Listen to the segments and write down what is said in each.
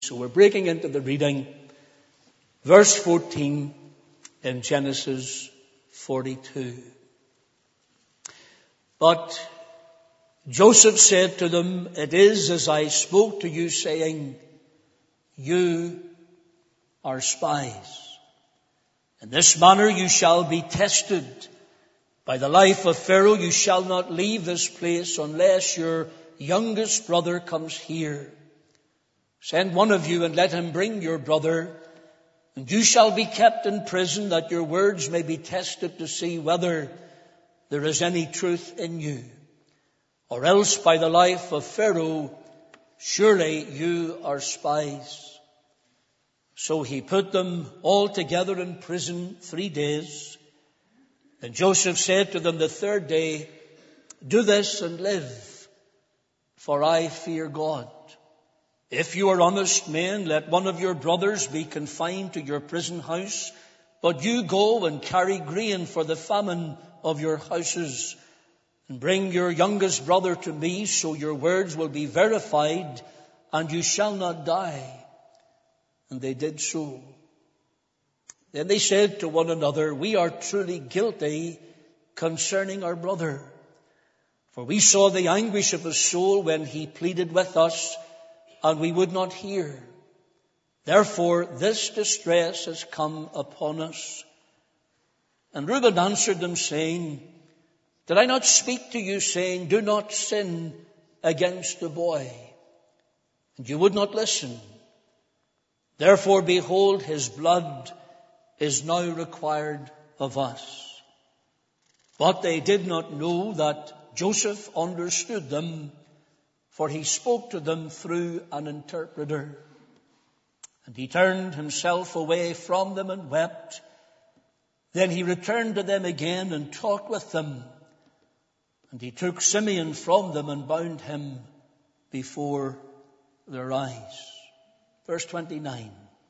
So we're breaking into the reading, verse 14 in Genesis 42. But Joseph said to them, "It is as I spoke to you, saying, you are spies. In this manner you shall be tested. By the life of Pharaoh you shall not leave this place unless your youngest brother comes here. Send one of you and let him bring your brother, and you shall be kept in prison, that your words may be tested to see whether there is any truth in you. Or else by the life of Pharaoh, surely you are spies." So he put them all together in prison 3 days. And Joseph said to them the third day, "Do this and live, for I fear God. If you are honest men, let one of your brothers be confined to your prison house, but you go and carry grain for the famine of your houses, and bring your youngest brother to me, so your words will be verified, and you shall not die." And they did so. Then they said to one another, "We are truly guilty concerning our brother. For we saw the anguish of his soul when he pleaded with us, and we would not hear. Therefore this distress has come upon us." And Reuben answered them, saying, "Did I not speak to you, saying, do not sin against the boy? And you would not listen. Therefore, behold, his blood is now required of us." But they did not know that Joseph understood them, for he spoke to them through an interpreter. And he turned himself away from them and wept. Then he returned to them again and talked with them. And he took Simeon from them and bound him before their eyes. Verse 29.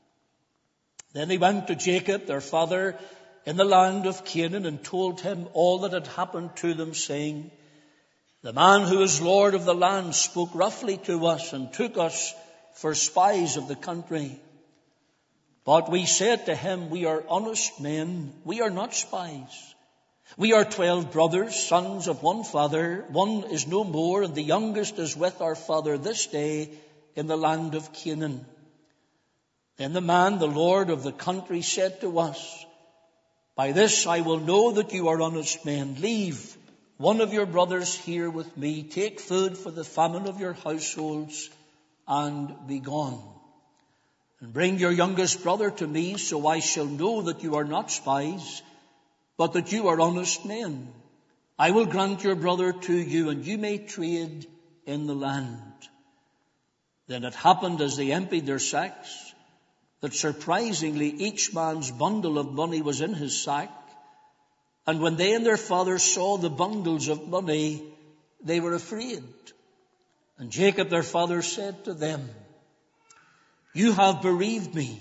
Then they went to Jacob, their father, in the land of Canaan, and told him all that had happened to them, saying, "The man who is Lord of the land spoke roughly to us and took us for spies of the country. But we said to him, we are honest men, we are not spies. We are 12 brothers, sons of one father. One is no more, and the youngest is with our father this day in the land of Canaan." Then the man, the Lord of the country, said to us, "By this I will know that you are honest men. Leave one of your brothers here with me. Take food for the famine of your households and be gone. And bring your youngest brother to me, so I shall know that you are not spies, but that you are honest men. I will grant your brother to you, and you may trade in the land." Then it happened as they emptied their sacks, that surprisingly each man's bundle of money was in his sack. And when they and their father saw the bundles of money, they were afraid. And Jacob their father said to them, "You have bereaved me.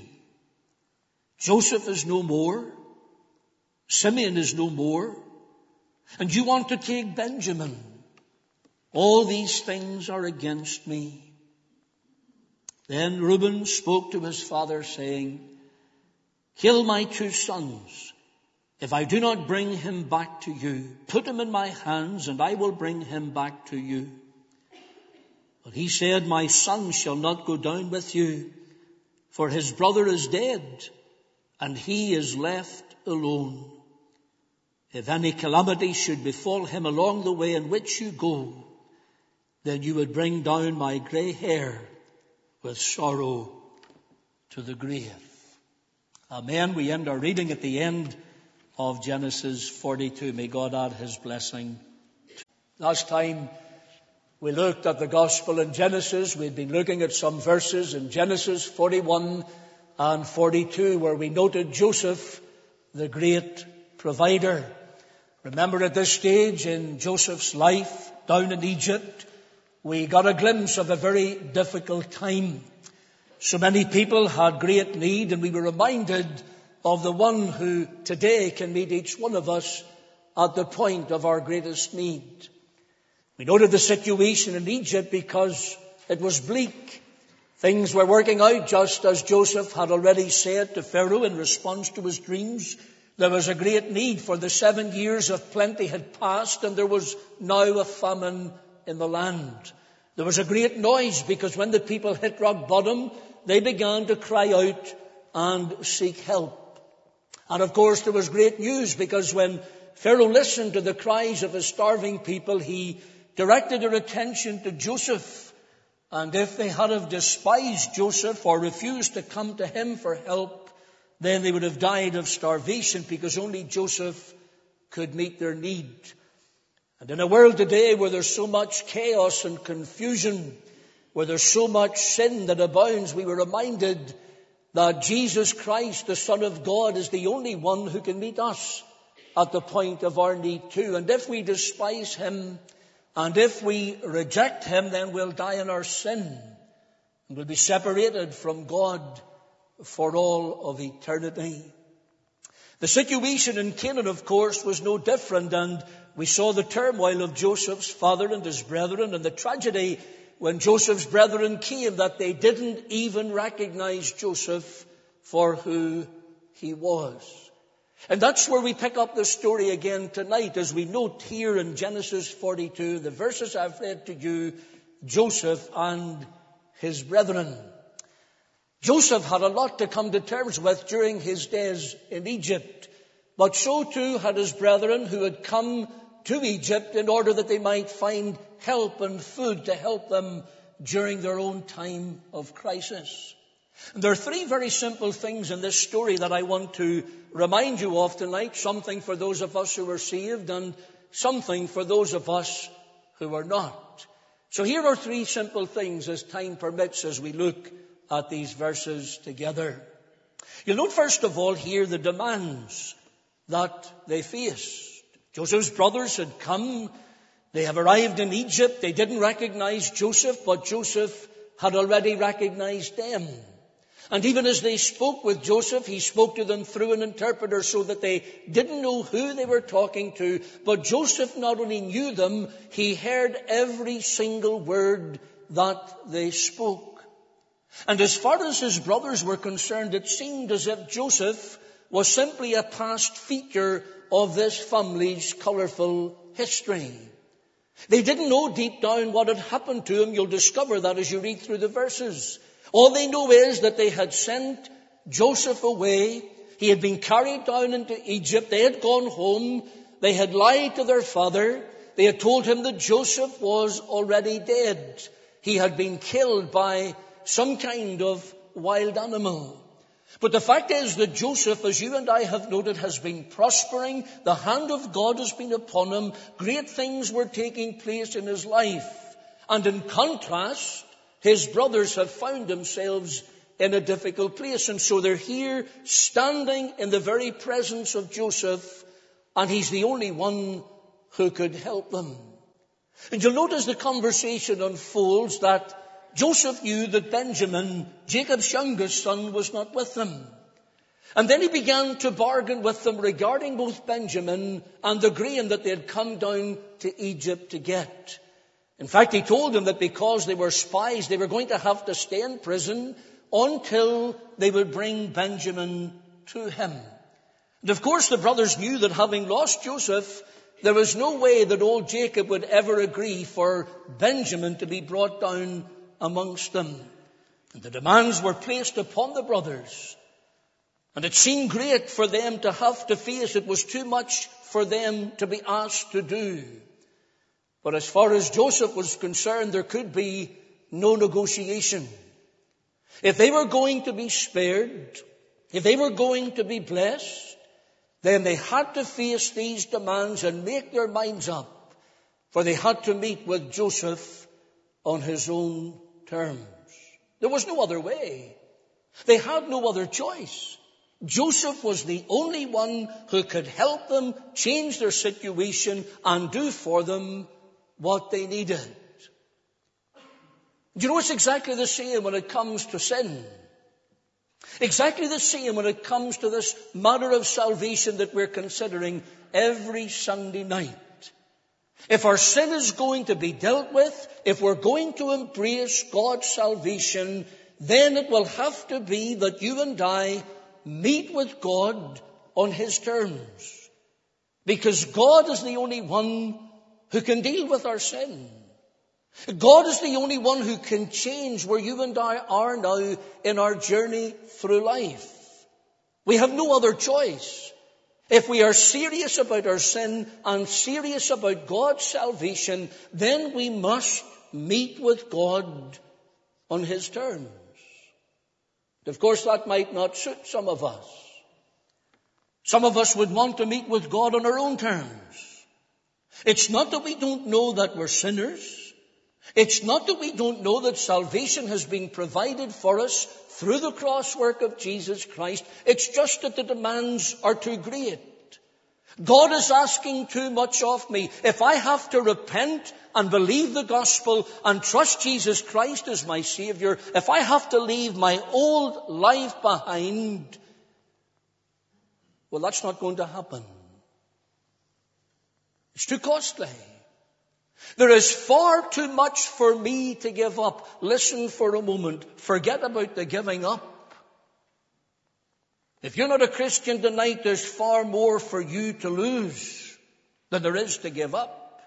Joseph is no more, Simeon is no more, and you want to take Benjamin. All these things are against me." Then Reuben spoke to his father, saying, "Kill my 2 sons. If I do not bring him back to you, put him in my hands, and I will bring him back to you." But he said, "My son shall not go down with you, for his brother is dead, and he is left alone. If any calamity should befall him along the way in which you go, then you would bring down my gray hair with sorrow to the grave." Amen. We end our reading at the end of Genesis 42. May God add his blessing. Last time we looked at the gospel in Genesis, we'd been looking at some verses in Genesis 41 and 42 where we noted Joseph, the great provider. Remember, at this stage in Joseph's life down in Egypt, we got a glimpse of a very difficult time. So many people had great need, and we were reminded of the one who today can meet each one of us at the point of our greatest need. We noted the situation in Egypt because it was bleak. Things were working out just as Joseph had already said to Pharaoh in response to his dreams. There was a great need, for the 7 years of plenty had passed and there was now a famine in the land. There was a great noise because when the people hit rock bottom, they began to cry out and seek help. And of course there was great news, because when Pharaoh listened to the cries of his starving people, he directed their attention to Joseph. And if they had have despised Joseph or refused to come to him for help, then they would have died of starvation, because only Joseph could meet their need. And in a world today where there's so much chaos and confusion, where there's so much sin that abounds, we were reminded that Jesus Christ, the Son of God, is the only one who can meet us at the point of our need too. And if we despise him, and if we reject him, then we'll die in our sin, and we'll be separated from God for all of eternity. The situation in Canaan, of course, was no different, and we saw the turmoil of Joseph's father and his brethren, and the tragedy when Joseph's brethren came, that they didn't even recognize Joseph for who he was. And that's where we pick up the story again tonight, as we note here in Genesis 42, the verses I've read to you, Joseph and his brethren. Joseph had a lot to come to terms with during his days in Egypt, but so too had his brethren who had come to Egypt in order that they might find help and food to help them during their own time of crisis. And there are 3 very simple things in this story that I want to remind you of tonight, something for those of us who are saved and something for those of us who are not. So here are 3 simple things, as time permits, as we look at these verses together. You'll note first of all here the demands that they faced. Joseph's brothers had come. They have arrived in Egypt. They didn't recognize Joseph, but Joseph had already recognized them. And even as they spoke with Joseph, he spoke to them through an interpreter, so that they didn't know who they were talking to. But Joseph not only knew them, he heard every single word that they spoke. And as far as his brothers were concerned, it seemed as if Joseph was simply a past feature of this family's colorful history. They didn't know deep down what had happened to him. You'll discover that as you read through the verses. All they know is that they had sent Joseph away. He had been carried down into Egypt. They had gone home. They had lied to their father. They had told him that Joseph was already dead. He had been killed by some kind of wild animal. But the fact is that Joseph, as you and I have noted, has been prospering. The hand of God has been upon him. Great things were taking place in his life. And in contrast, his brothers have found themselves in a difficult place. And so they're here standing in the very presence of Joseph, and he's the only one who could help them. And you'll notice the conversation unfolds that Joseph knew that Benjamin, Jacob's youngest son, was not with them. And then he began to bargain with them regarding both Benjamin and the grain that they had come down to Egypt to get. In fact, he told them that because they were spies, they were going to have to stay in prison until they would bring Benjamin to him. And of course, the brothers knew that having lost Joseph, there was no way that old Jacob would ever agree for Benjamin to be brought down amongst them. And the demands were placed upon the brothers. And it seemed great for them to have to face. It was too much for them to be asked to do. But as far as Joseph was concerned, there could be no negotiation. If they were going to be spared, if they were going to be blessed, then they had to face these demands and make their minds up. For they had to meet with Joseph on his own terms. There was no other way. They had no other choice. Joseph was the only one who could help them change their situation and do for them what they needed. You know, it's exactly the same when it comes to sin. Exactly the same when it comes to this matter of salvation that we're considering every Sunday night. If our sin is going to be dealt with, if we're going to embrace God's salvation, then it will have to be that you and I meet with God on His terms. Because God is the only one who can deal with our sin. God is the only one who can change where you and I are now in our journey through life. We have no other choice. If we are serious about our sin and serious about God's salvation, then we must meet with God on His terms. Of course, that might not suit some of us. Some of us would want to meet with God on our own terms. It's not that we don't know that we're sinners. It's not that we don't know that salvation has been provided for us through the cross work of Jesus Christ. It's just that the demands are too great. God is asking too much of me. If I have to repent and believe the gospel and trust Jesus Christ as my Savior, if I have to leave my old life behind, well, that's not going to happen. It's too costly. There is far too much for me to give up. Listen for a moment. Forget about the giving up. If you're not a Christian tonight, there's far more for you to lose than there is to give up.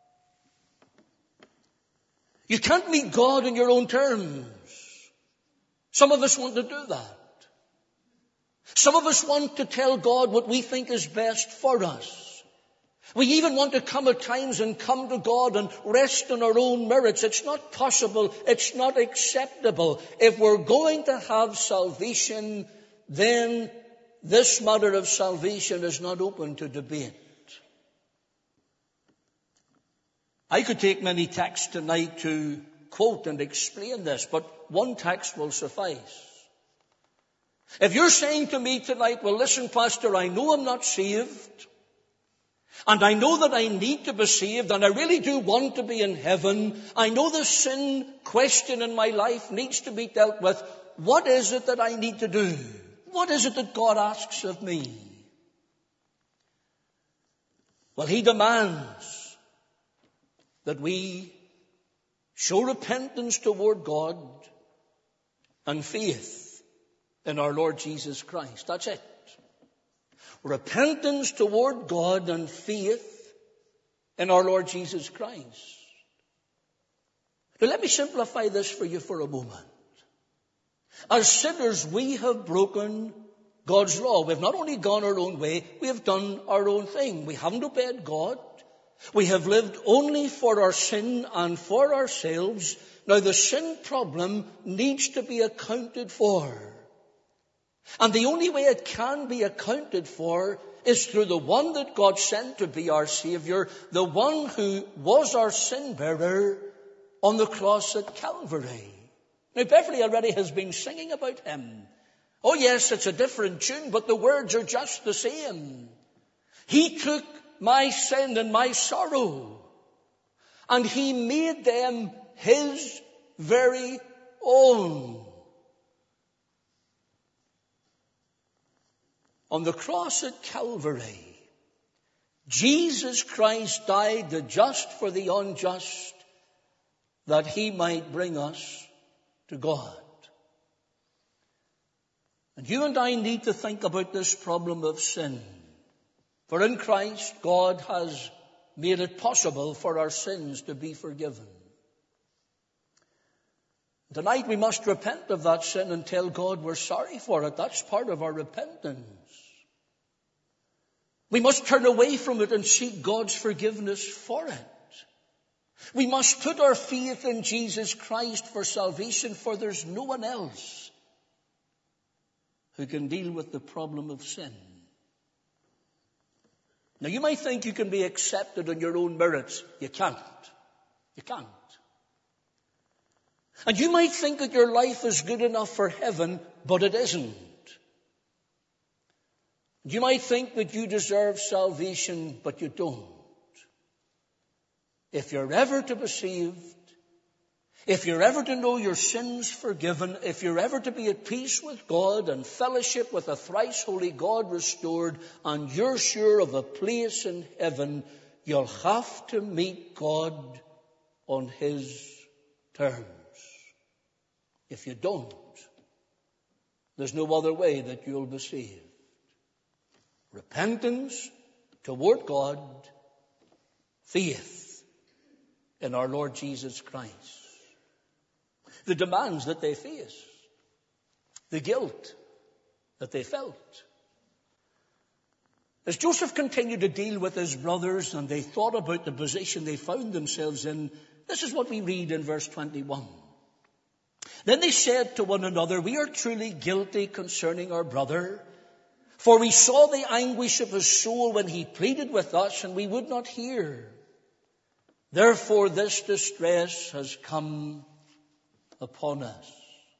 You can't meet God on your own terms. Some of us want to do that. Some of us want to tell God what we think is best for us. We even want to come at times and come to God and rest on our own merits. It's not possible. It's not acceptable. If we're going to have salvation, then this matter of salvation is not open to debate. I could take many texts tonight to quote and explain this, but one text will suffice. If you're saying to me tonight, well, listen, Pastor, I know I'm not saved, and I know that I need to be saved, and I really do want to be in heaven. I know the sin question in my life needs to be dealt with. What is it that I need to do? What is it that God asks of me? Well, He demands that we show repentance toward God and faith in our Lord Jesus Christ. That's it. Repentance toward God and faith in our Lord Jesus Christ. Now let me simplify this for you for a moment. As sinners, we have broken God's law. We've not only gone our own way, we have done our own thing. We haven't obeyed God. We have lived only for our sin and for ourselves. Now the sin problem needs to be accounted for. And the only way it can be accounted for is through the one that God sent to be our Savior, the one who was our sin bearer on the cross at Calvary. Now, Beverly already has been singing about Him. Oh yes, it's a different tune, but the words are just the same. He took my sin and my sorrow, and He made them His very own. On the cross at Calvary, Jesus Christ died, the just for the unjust, that He might bring us to God. And you and I need to think about this problem of sin. For in Christ, God has made it possible for our sins to be forgiven. Tonight we must repent of that sin and tell God we're sorry for it. That's part of our repentance. We must turn away from it and seek God's forgiveness for it. We must put our faith in Jesus Christ for salvation, for there's no one else who can deal with the problem of sin. Now you might think you can be accepted on your own merits. You can't. You can't. And you might think that your life is good enough for heaven, but it isn't. You might think that you deserve salvation, but you don't. If you're ever to be saved, if you're ever to know your sins forgiven, if you're ever to be at peace with God and fellowship with a thrice holy God restored, and you're sure of a place in heaven, you'll have to meet God on His terms. If you don't, there's no other way that you'll be saved. Repentance toward God, faith in our Lord Jesus Christ. The demands that they face, the guilt that they felt. As Joseph continued to deal with his brothers and they thought about the position they found themselves in, this is what we read in verse 21. Then they said to one another, we are truly guilty concerning our brother, for we saw the anguish of his soul when he pleaded with us, and we would not hear. Therefore this distress has come upon us.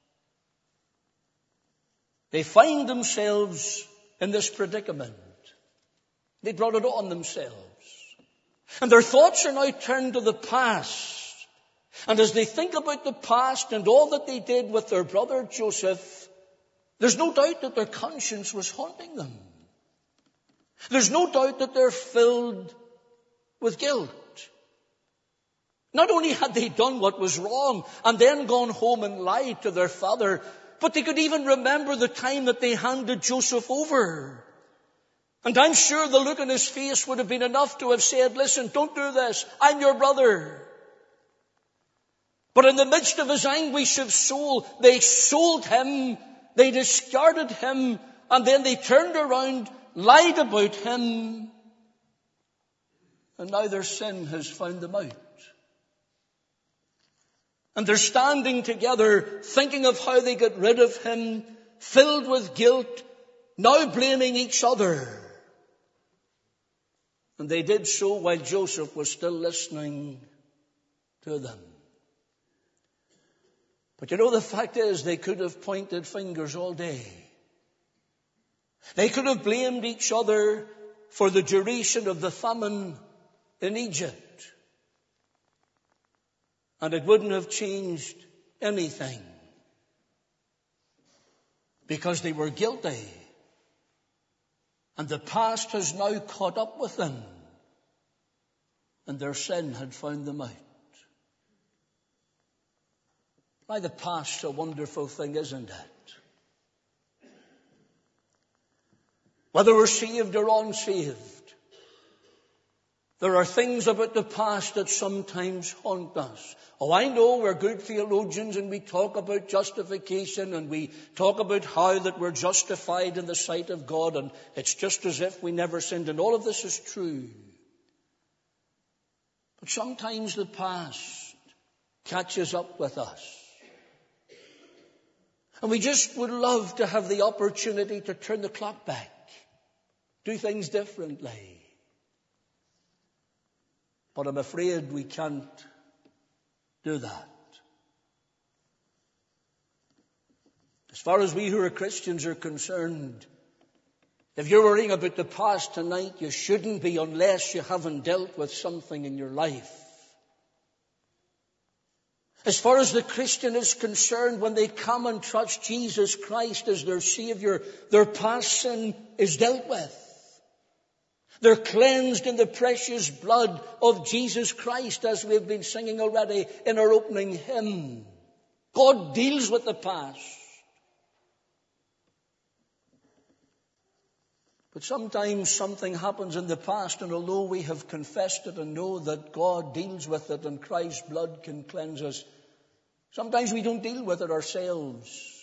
They find themselves in this predicament. They brought it on themselves. And their thoughts are now turned to the past. And as they think about the past and all that they did with their brother Joseph, there's no doubt that their conscience was haunting them. There's no doubt that they're filled with guilt. Not only had they done what was wrong and then gone home and lied to their father, but they could even remember the time that they handed Joseph over. And I'm sure the look on his face would have been enough to have said, listen, don't do this. I'm your brother. But in the midst of his anguish of soul, they sold him, they discarded him, and then they turned around, lied about him, and now their sin has found them out. And they're standing together, thinking of how they got rid of him, filled with guilt, now blaming each other. And they did so while Joseph was still listening to them. But you know, the fact is, they could have pointed fingers all day. They could have blamed each other for the duration of the famine in Egypt. And it wouldn't have changed anything. Because they were guilty. And the past has now caught up with them. And their sin had found them out. Why, the past's a wonderful thing, isn't it? Whether we're saved or unsaved, there are things about the past that sometimes haunt us. Oh, I know we're good theologians and we talk about justification and we talk about how that we're justified in the sight of God and it's just as if we never sinned, and all of this is true. But sometimes the past catches up with us. And we just would love to have the opportunity to turn the clock back, do things differently. But I'm afraid we can't do that. As far as we who are Christians are concerned, if you're worrying about the past tonight, you shouldn't be unless you haven't dealt with something in your life. As far as the Christian is concerned, when they come and trust Jesus Christ as their Savior, their past sin is dealt with. They're cleansed in the precious blood of Jesus Christ, as we've been singing already in our opening hymn. God deals with the past. But sometimes something happens in the past, and although we have confessed it and know that God deals with it and Christ's blood can cleanse us, sometimes we don't deal with it ourselves.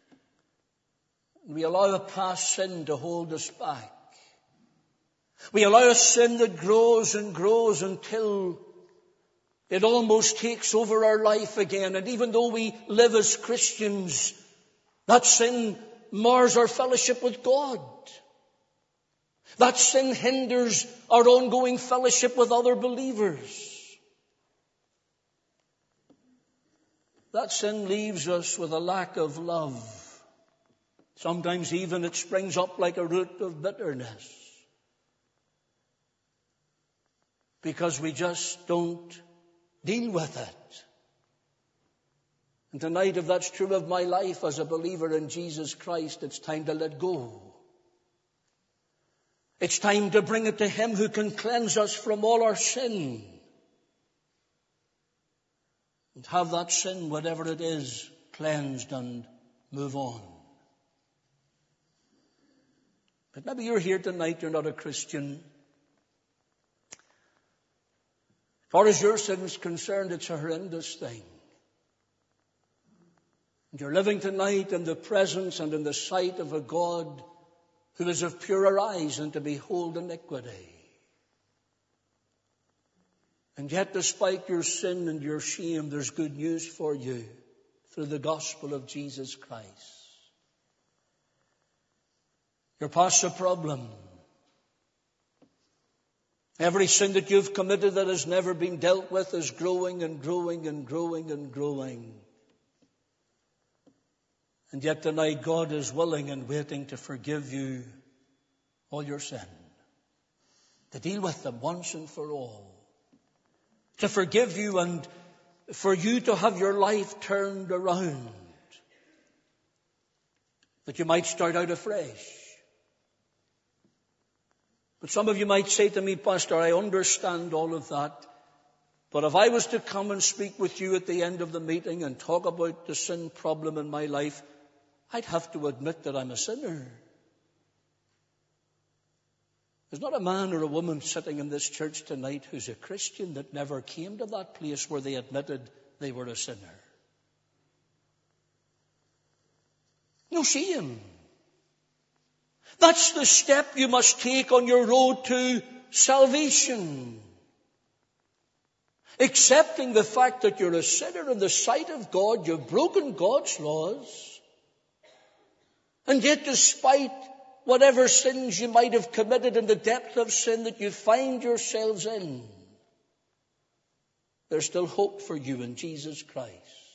We allow a past sin to hold us back. We allow a sin that grows and grows until it almost takes over our life again. And even though we live as Christians, that sin mars our fellowship with God. That sin hinders our ongoing fellowship with other believers. That sin leaves us with a lack of love. Sometimes even it springs up like a root of bitterness. Because we just don't deal with it. And tonight, if that's true of my life as a believer in Jesus Christ, it's time to let go. It's time to bring it to Him who can cleanse us from all our sin. And have that sin, whatever it is, cleansed and move on. But maybe you're here tonight, you're not a Christian. As far as your sin is concerned, it's a horrendous thing. And you're living tonight in the presence and in the sight of a God who is of purer eyes and to behold iniquity. And yet, despite your sin and your shame, there's good news for you through the gospel of Jesus Christ. You're past the problem. Every sin that you've committed that has never been dealt with is growing and growing and growing and growing. And yet tonight God is willing and waiting to forgive you all your sin. To deal with them once and for all. To forgive you and for you to have your life turned around. That you might start out afresh. But some of you might say to me, Pastor, I understand all of that. But if I was to come and speak with you at the end of the meeting and talk about the sin problem in my life, I'd have to admit that I'm a sinner. There's not a man or a woman sitting in this church tonight who's a Christian that never came to that place where they admitted they were a sinner. No shame. That's the step you must take on your road to salvation. Accepting the fact that you're a sinner in the sight of God, you've broken God's laws. And yet despite whatever sins you might have committed in the depth of sin that you find yourselves in, there's still hope for you in Jesus Christ.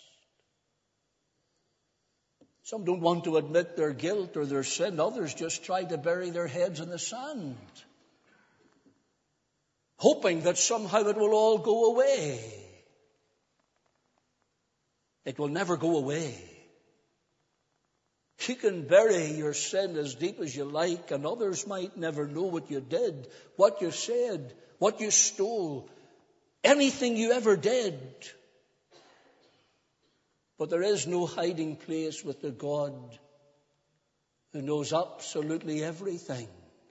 Some don't want to admit their guilt or their sin. Others just try to bury their heads in the sand, hoping that somehow it will all go away. It will never go away. You can bury your sin as deep as you like, and others might never know what you did, what you said, what you stole, anything you ever did. But there is no hiding place with the God who knows absolutely everything.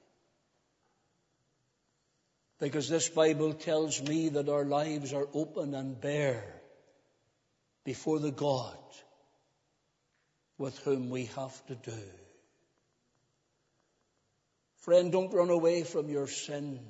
Because this Bible tells me that our lives are open and bare before the God with whom we have to do. Friend, don't run away from your sin.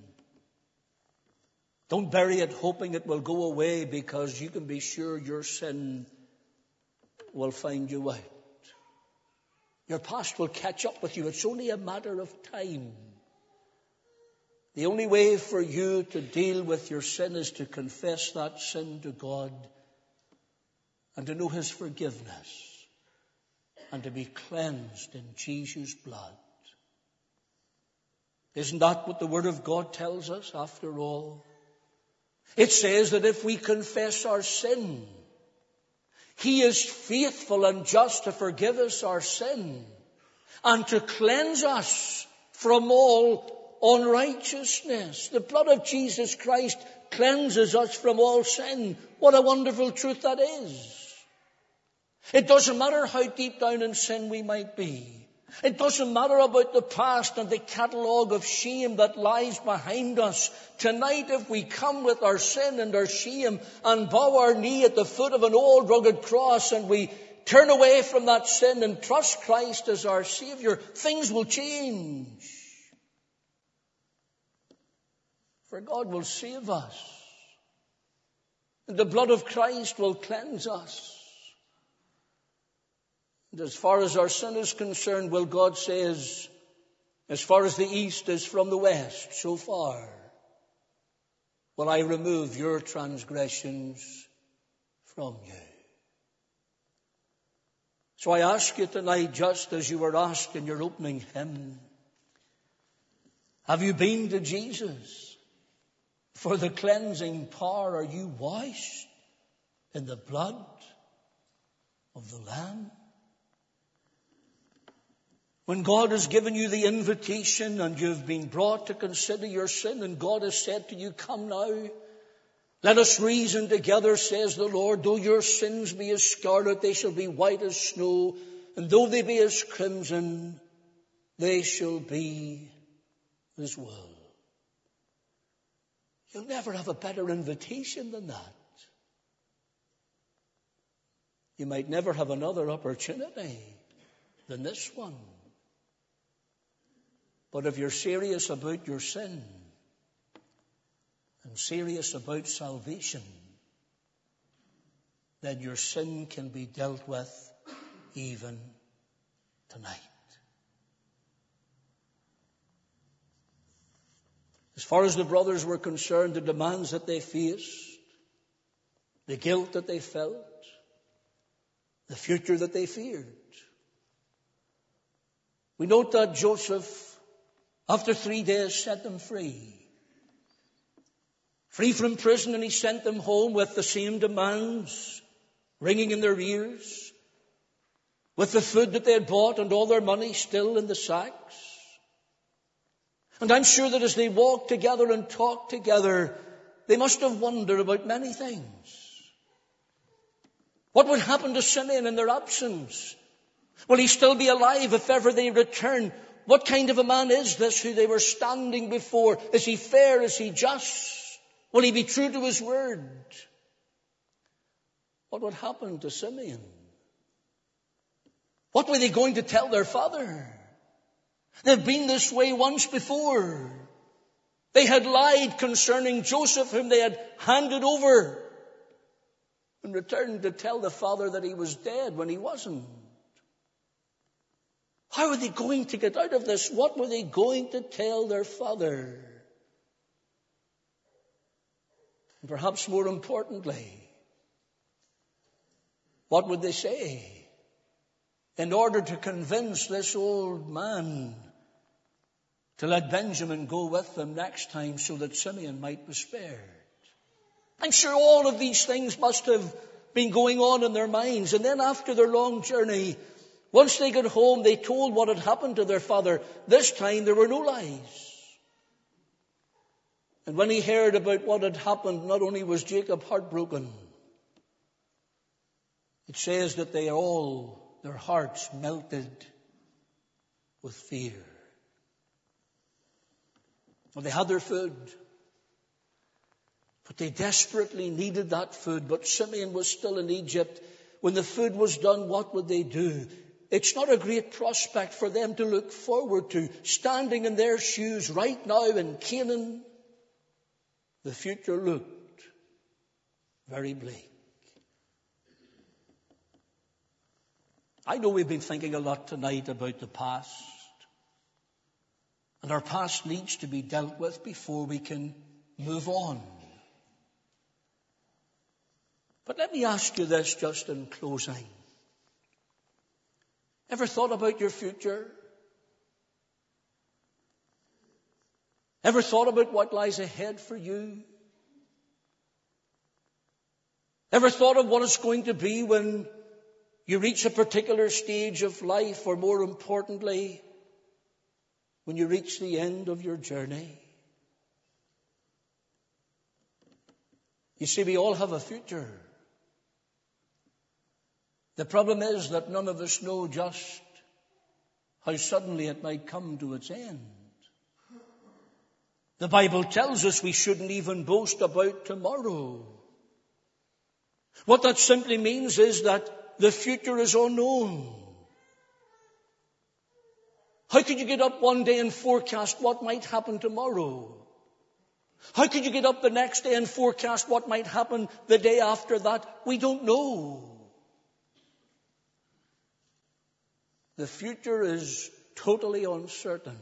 Don't bury it hoping it will go away, because you can be sure your sin will find you out. Your past will catch up with you. It's only a matter of time. The only way for you to deal with your sin is to confess that sin to God and to know His forgiveness and to be cleansed in Jesus' blood. Isn't that what the Word of God tells us after all? It says that if we confess our sin, He is faithful and just to forgive us our sin and to cleanse us from all unrighteousness. The blood of Jesus Christ cleanses us from all sin. What a wonderful truth that is. It doesn't matter how deep down in sin we might be. It doesn't matter about the past and the catalogue of shame that lies behind us. Tonight, if we come with our sin and our shame and bow our knee at the foot of an old rugged cross and we turn away from that sin and trust Christ as our Savior, things will change. For God will save us. And the blood of Christ will cleanse us. And as far as our sin is concerned, well, God says, as far as the east is from the west, so far will I remove your transgressions from you. So I ask you tonight, just as you were asked in your opening hymn, have you been to Jesus for the cleansing power? Are you washed in the blood of the Lamb? When God has given you the invitation and you've been brought to consider your sin and God has said to you, come now, Let us reason together, says the Lord. Though your sins be as scarlet, they shall be white as snow. And though they be as crimson, they shall be as wool. You'll never have a better invitation than that. You might never have another opportunity than this one. But if you're serious about your sin and serious about salvation, then your sin can be dealt with even tonight. As far as the brothers were concerned, the demands that they faced, the guilt that they felt, the future that they feared. We note that Joseph, after 3 days, set them free. Free from prison, and he sent them home with the same demands ringing in their ears, with the food that they had bought and all their money still in the sacks. And I'm sure that as they walked together and talked together, they must have wondered about many things. What would happen to Simeon in their absence? Will he still be alive if ever they return? What kind of a man is this who they were standing before? Is he fair? Is he just? Will he be true to his word? What would happen to Simeon? What were they going to tell their father? They've been this way once before. They had lied concerning Joseph, whom they had handed over, and returned to tell the father that he was dead when he wasn't. How were they going to get out of this? What were they going to tell their father? And perhaps more importantly, what would they say in order to convince this old man to let Benjamin go with them next time so that Simeon might be spared? I'm sure all of these things must have been going on in their minds. And then after their long journey, once they got home, they told what had happened to their father. This time there were no lies. And when he heard about what had happened, not only was Jacob heartbroken, it says that their hearts melted with fear. Well, they had their food, but they desperately needed that food. But Simeon was still in Egypt. When the food was done, what would they do? It's not a great prospect for them to look forward to. Standing in their shoes right now in Canaan, the future looked very bleak. I know we've been thinking a lot tonight about the past. And our past needs to be dealt with before we can move on. But let me ask you this just in closing. Ever thought about your future? Ever thought about what lies ahead for you? Ever thought of what it's going to be when you reach a particular stage of life, or more importantly, when you reach the end of your journey? You see, we all have a future. The problem is that none of us know just how suddenly it might come to its end. The Bible tells us we shouldn't even boast about tomorrow. What that simply means is that the future is unknown. How could you get up one day and forecast what might happen tomorrow? How could you get up the next day and forecast what might happen the day after that? We don't know. The future is totally uncertain.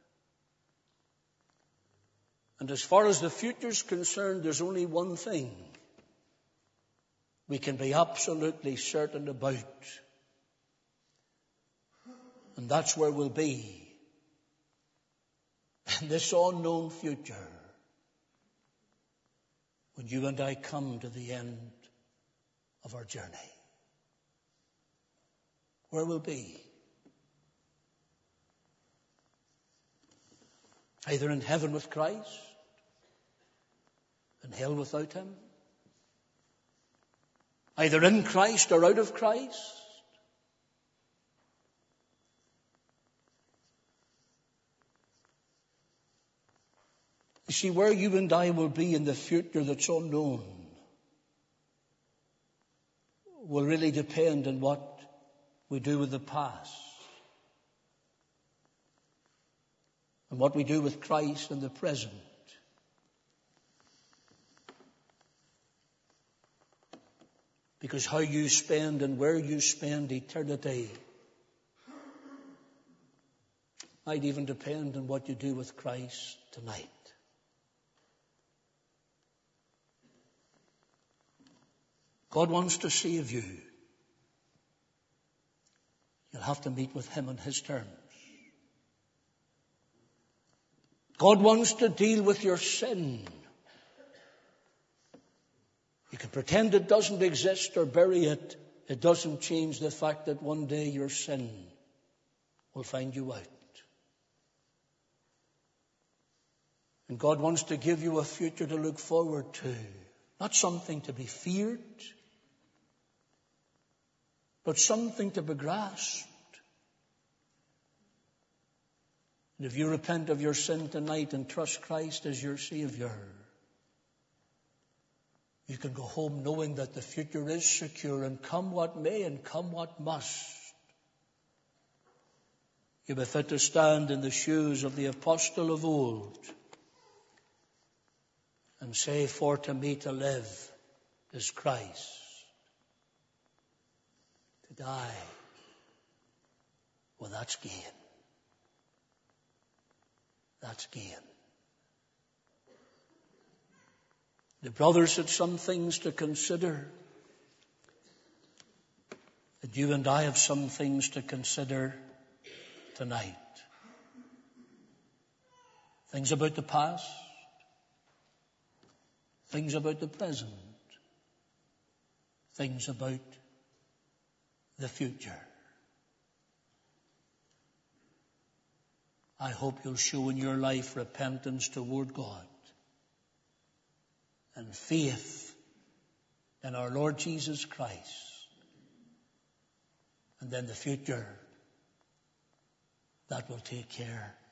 And as far as the future is concerned, there's only one thing we can be absolutely certain about. And that's where we'll be in this unknown future when you and I come to the end of our journey. Where we'll be. Either in heaven with Christ, in hell without him, either in Christ or out of Christ. You see, where you and I will be in the future that's unknown will really depend on what we do with the past and what we do with Christ in the present. Because how you spend and where you spend eternity might even depend on what you do with Christ tonight. God wants to save you. You'll have to meet with Him on His terms. God wants to deal with your sin. You can pretend it doesn't exist or bury it. It doesn't change the fact that one day your sin will find you out. And God wants to give you a future to look forward to. Not something to be feared, but something to be grasped. And if you repent of your sin tonight and trust Christ as your Savior, you can go home knowing that the future is secure, and come what may and come what must, you'll be fit to stand in the shoes of the apostle of old and say, for to me to live is Christ. To die, well, that's gain. That's gain. The brothers had some things to consider. And you and I have some things to consider tonight. Things about the past. Things about the present. Things about the future. I hope you'll show in your life repentance toward God and faith in our Lord Jesus Christ. And then the future, that will take care